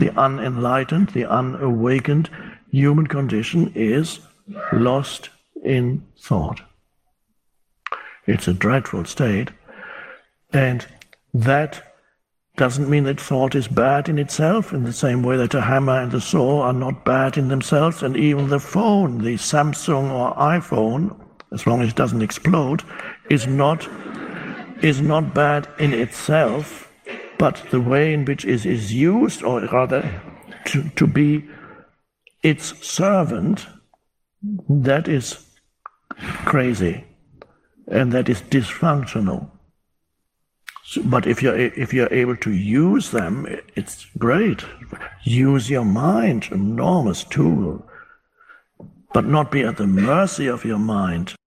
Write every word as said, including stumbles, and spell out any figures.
The unenlightened, the unawakened human condition is lost in thought. It's a dreadful state, and that doesn't mean that thought is bad in itself, in the same way that a hammer and a saw are not bad in themselves, and even the phone, the Samsung or iPhone, as long as it doesn't explode, is not, is not bad in itself, but the way in which it is used, or rather to, to be its servant, that is crazy, and that is dysfunctional. So, but if you're, if you're able to use them, it's great. Use your mind, enormous tool, but not be at the mercy of your mind.